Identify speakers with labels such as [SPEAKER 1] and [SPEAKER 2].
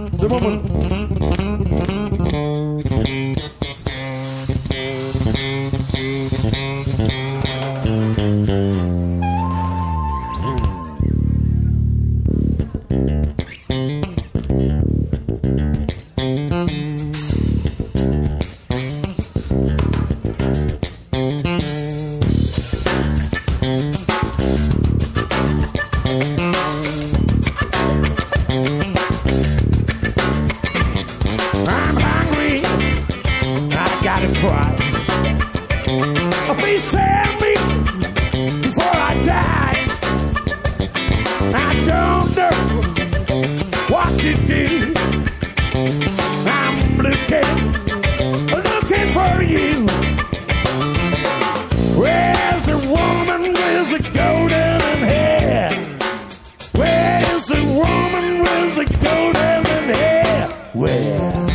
[SPEAKER 1] the woman. I'm hungry, I got a price. Please save me before I die. I don't know what to do. I'm looking for you. Where's the woman with the golden hair? Where's the woman with the golden hair? Where?